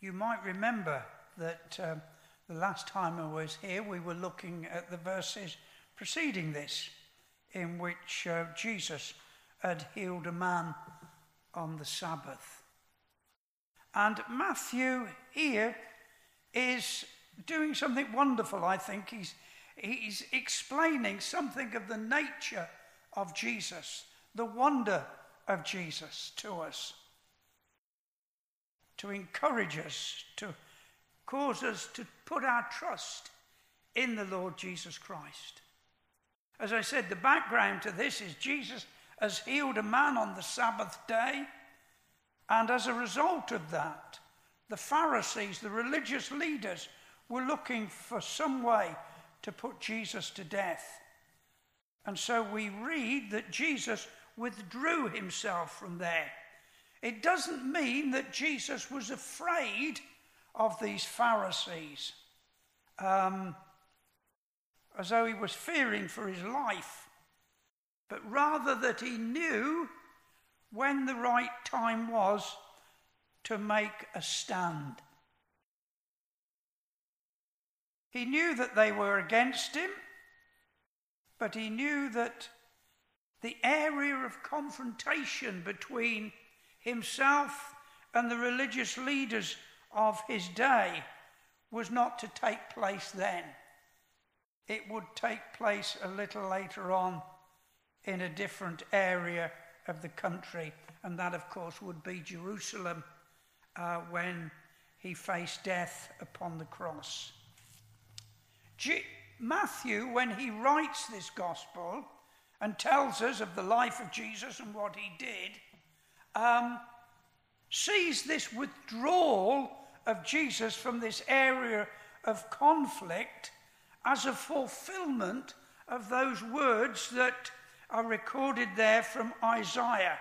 You might remember that the last time I was here, we were looking at the verses preceding this, in which Jesus had healed a man on the Sabbath. And Matthew here is doing something wonderful, I think. He's explaining something of the nature of Jesus, the wonder of Jesus to us, to encourage us, to cause us to put our trust in the Lord Jesus Christ. As I said, the background to this is Jesus has healed a man on the Sabbath day, and as a result of that, the Pharisees, the religious leaders, were looking for some way to put Jesus to death. And so we read that Jesus withdrew himself from there. It doesn't mean that Jesus was afraid of these Pharisees, as though he was fearing for his life, but rather that he knew when the right time was to make a stand. He knew that they were against him, but he knew that the area of confrontation between himself and the religious leaders of his day was not to take place then. It would take place a little later on in a different area of the country, and that, of course, would be Jerusalem when he faced death upon the cross. Matthew, when he writes this gospel and tells us of the life of Jesus and what he did, sees this withdrawal of Jesus from this area of conflict as a fulfillment of those words that are recorded there from Isaiah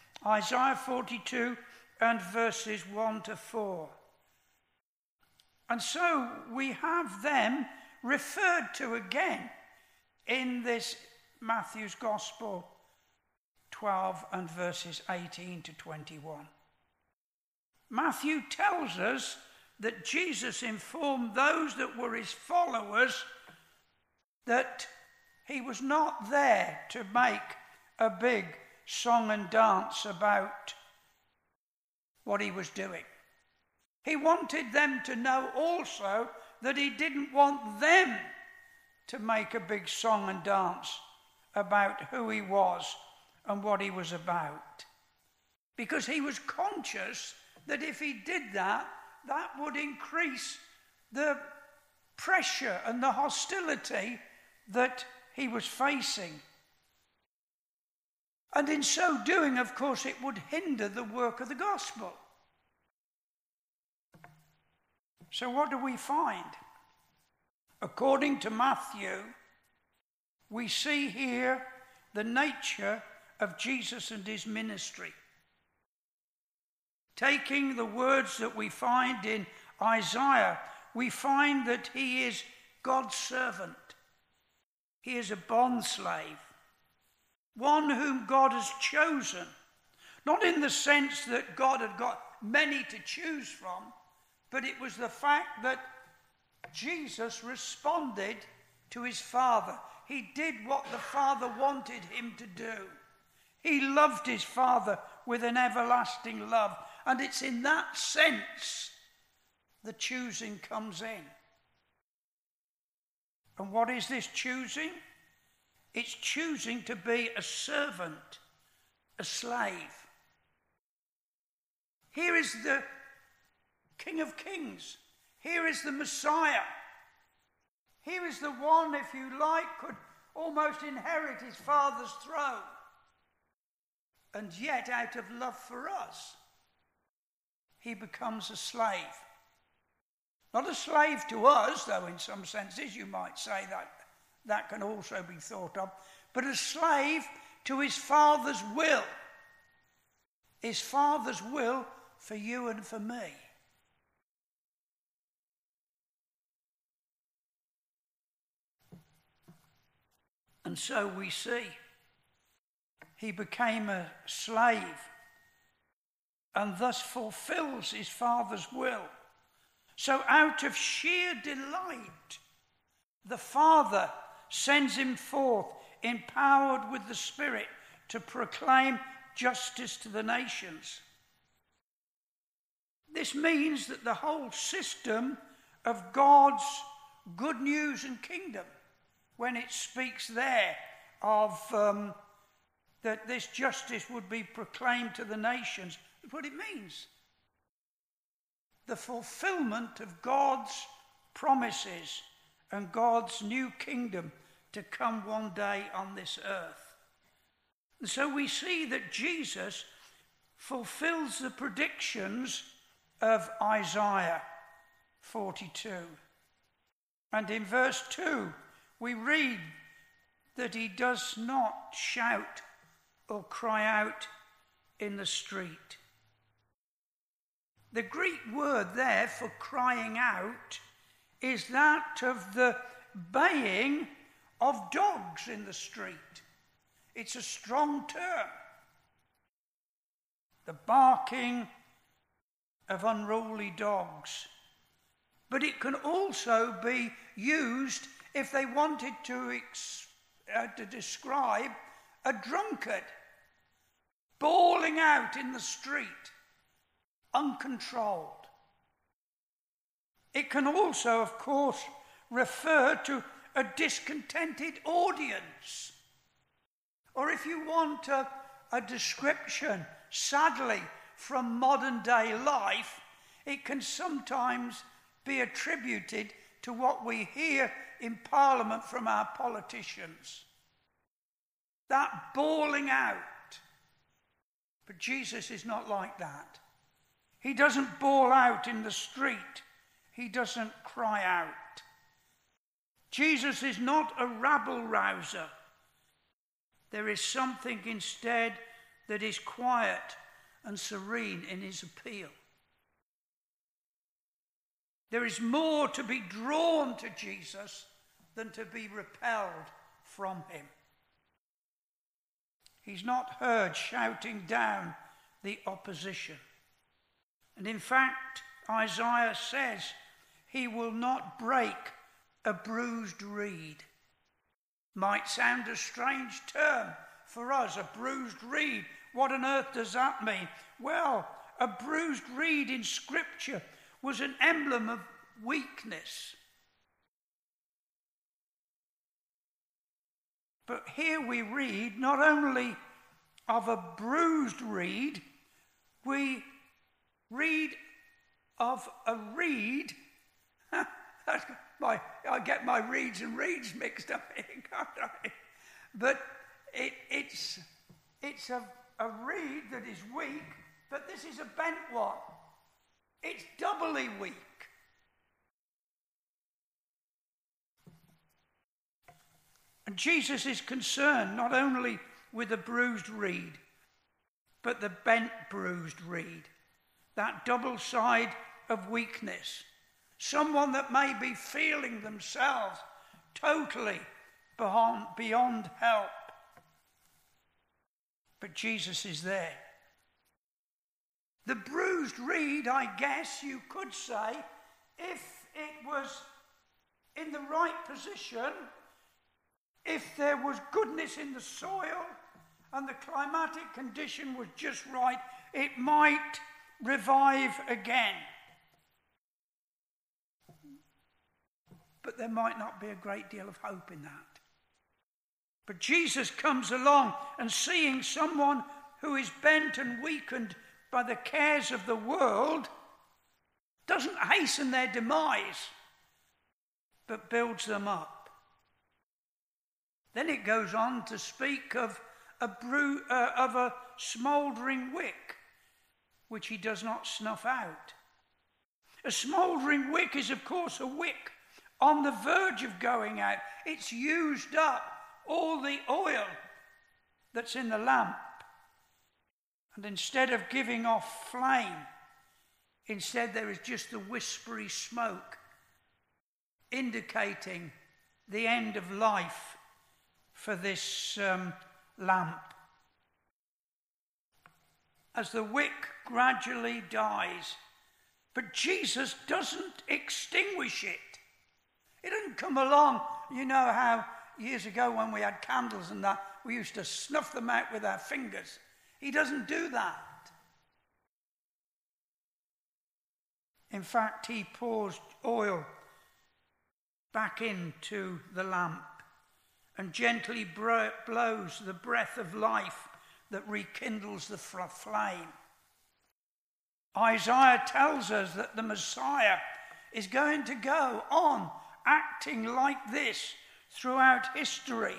42 and verses 1 to 4. And so we have them referred to again in this Matthew's Gospel 12 and verses 18 to 21. Matthew tells us that Jesus informed those that were his followers that he was not there to make a big song and dance about what he was doing. He wanted them to know also that he didn't want them to make a big song and dance about who he was and what he was about. Because he was conscious that if he did that, that would increase the pressure and the hostility that he was facing. And in so doing, of course, it would hinder the work of the gospel. So what do we find? According to Matthew, we see here the nature of Jesus and his ministry. Taking the words that we find in Isaiah, we find that he is God's servant. He is a bondslave, one whom God has chosen, not in the sense that God had got many to choose from, but it was the fact that Jesus responded to his Father. He did what the Father wanted him to do. He loved his Father with an everlasting love. And it's in that sense the choosing comes in. And what is this choosing? It's choosing to be a servant, a slave. Here is the King of Kings. Here is the Messiah. Here is the one, if you like, could almost inherit his Father's throne. And yet, out of love for us, he becomes a slave. Not a slave to us, though in some senses you might say that can also be thought of, but a slave to his Father's will. His Father's will for you and for me. And so we see he became a slave and thus fulfills his Father's will So out of sheer delight, the Father sends him forth, empowered with the Spirit, to proclaim justice to the nations. This means that the whole system of God's good news and kingdom, when it speaks there of that this justice would be proclaimed to the nations, that's what it means. The fulfillment of God's promises and God's new kingdom to come one day on this earth. And so we see that Jesus fulfills the predictions of Isaiah 42. And in verse 2, we read that he does not shout or cry out in the street. The Greek word there for crying out is that of the baying of dogs in the street. It's a strong term. The barking of unruly dogs. But it can also be used if they wanted to describe a drunkard bawling out in the street, uncontrolled. It can also, of course, refer to a discontented audience. Or if you want a description, sadly, from modern day life, it can sometimes be attributed to what we hear in Parliament from our politicians. That bawling out. But Jesus is not like that. He doesn't bawl out in the street. He doesn't cry out. Jesus is not a rabble-rouser. There is something instead that is quiet and serene in his appeal. There is more to be drawn to Jesus than to be repelled from him. He's not heard shouting down the opposition. And in fact, Isaiah says he will not break a bruised reed. Might sound a strange term for us, a bruised reed. What on earth does that mean? Well, a bruised reed in Scripture was an emblem of weakness. But here we read not only of a bruised reed, we read of a reed. I get my reeds and reeds mixed up here, can't I? But it's a reed that is weak, but this is a bent one. It's doubly weak. And Jesus is concerned not only with the bruised reed, but the bent bruised reed, that double side of weakness. Someone that may be feeling themselves totally beyond help. But Jesus is there. The bruised reed, I guess you could say, if it was in the right position, if there was goodness in the soil and the climatic condition was just right, it might revive again. But there might not be a great deal of hope in that. But Jesus comes along and seeing someone who is bent and weakened by the cares of the world doesn't hasten their demise, but builds them up. Then it goes on to speak of a smouldering wick, which he does not snuff out. A smouldering wick is, of course, a wick on the verge of going out. It's used up all the oil that's in the lamp. And instead of giving off flame, instead there is just a whispery smoke, indicating the end of life for this lamp. As the wick gradually dies, But Jesus doesn't extinguish it. It doesn't come along. You know how years ago when we had candles and that, we used to snuff them out with our fingers. He doesn't do that. In fact, he pours oil back into the lamp and gently blows the breath of life that rekindles the flame. Isaiah tells us that the Messiah is going to go on acting like this throughout history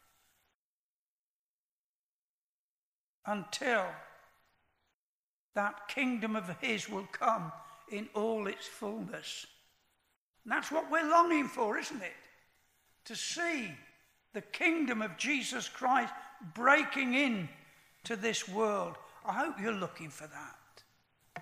until that kingdom of his will come in all its fullness. And that's what we're longing for, isn't it? To see the kingdom of Jesus Christ breaking in to this world. I hope you're looking for that.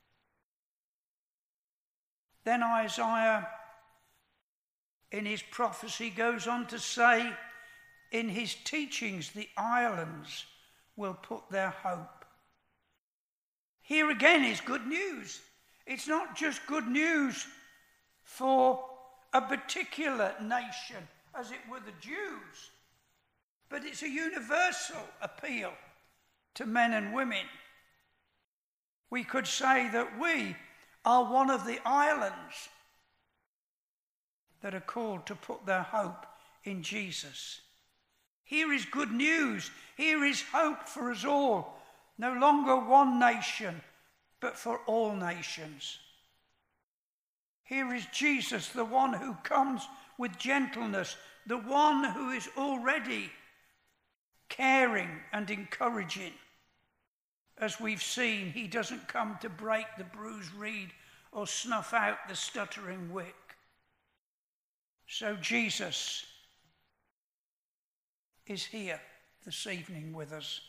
Then Isaiah, in his prophecy, goes on to say, in his teachings, the islands will put their hope. Here again is good news. It's not just good news for a particular nation, as it were the Jews, but it's a universal appeal to men and women. We could say that we are one of the islands that are called to put their hope in Jesus. Here is good news. Here is hope for us all. No longer one nation, but for all nations. Here is Jesus, the one who comes with gentleness, the one who is already caring and encouraging. As we've seen, he doesn't come to break the bruised reed or snuff out the stuttering wick. So Jesus is here this evening with us.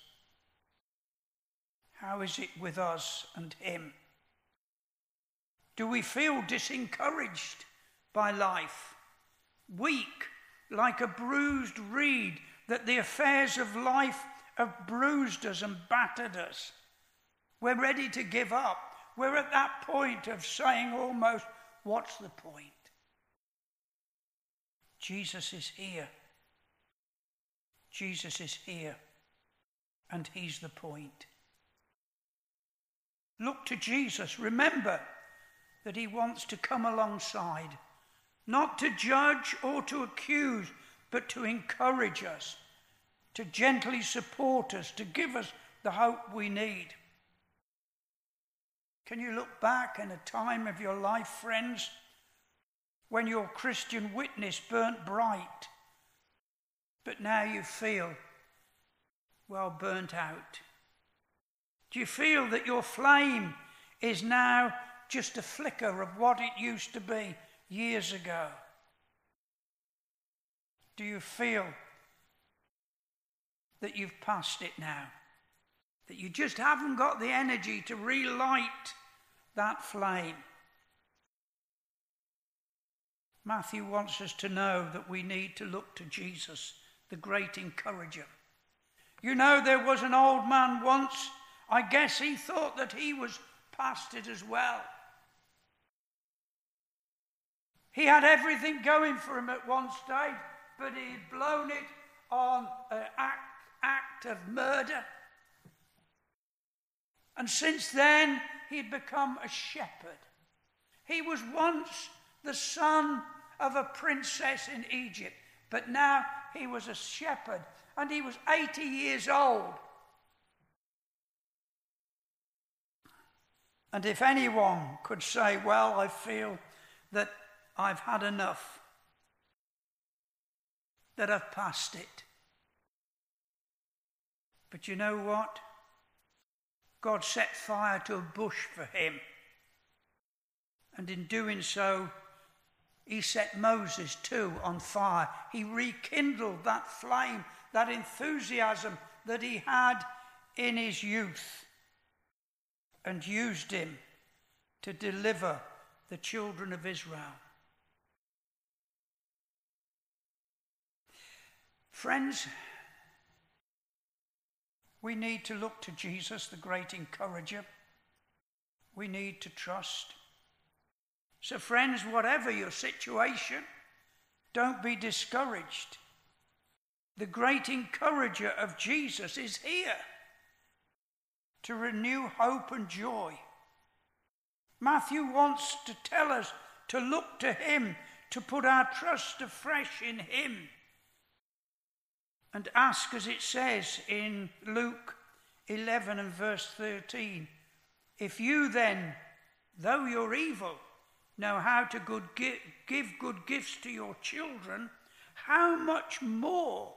How is it with us and him? Do we feel disencouraged by life? Weak, like a bruised reed, that the affairs of life have bruised us and battered us? We're ready to give up. We're at that point of saying almost, what's the point? Jesus is here. Jesus is here, and he's the point. Look to Jesus. Remember that he wants to come alongside, not to judge or to accuse, but to encourage us, to gently support us, to give us the hope we need. Can you look back in a time of your life, friends, when your Christian witness burnt bright, but now you feel, well, burnt out? Do you feel that your flame is now just a flicker of what it used to be years ago? Do you feel that you've passed it now? That you just haven't got the energy to relight that flame? Matthew wants us to know that we need to look to Jesus, the great encourager. You know, there was an old man once, I guess he thought that he was past it as well. He had everything going for him at one stage, but he had blown it on an act of murder. And since then, he had become a shepherd. He was once the son of a princess in Egypt, but now he was a shepherd, and he was 80 years old. And if anyone could say, well, I feel that I've had enough, that I've passed it. But you know what? God set fire to a bush for him. And in doing so, he set Moses too on fire. He rekindled that flame, that enthusiasm that he had in his youth, and used him to deliver the children of Israel. Friends, we need to look to Jesus, the great encourager. We need to trust. So friends, whatever your situation, don't be discouraged. The great encourager of Jesus is here to renew hope and joy. Matthew wants to tell us to look to him, to put our trust afresh in him, and ask, as it says in Luke 11 and verse 13, if you then, though you're evil, know how to give good gifts to your children, how much more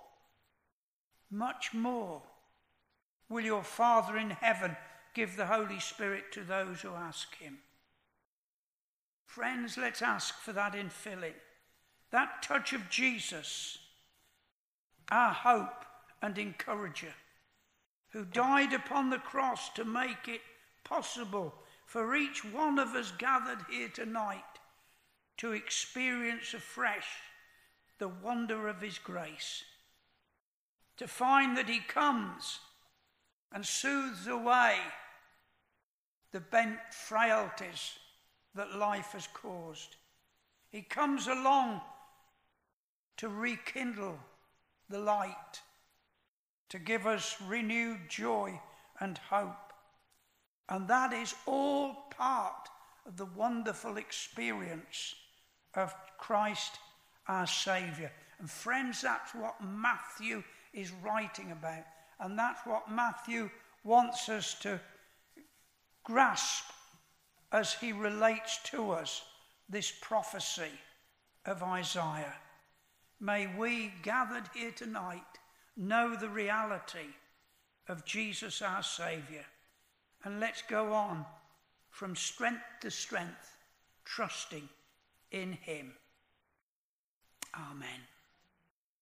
will your Father in heaven give the Holy Spirit to those who ask him? Friends, let's ask for that infilling, that touch of Jesus, our hope and encourager, who died upon the cross to make it possible for each one of us gathered here tonight to experience afresh the wonder of his grace, to find that he comes and soothes away the bent frailties that life has caused. He comes along to rekindle the light, to give us renewed joy and hope. And that is all part of the wonderful experience of Christ our Saviour. And friends, that's what Matthew is writing about. And that's what Matthew wants us to grasp as he relates to us this prophecy of Isaiah. May we, gathered here tonight, know the reality of Jesus our Saviour. And let's go on from strength to strength, trusting in him.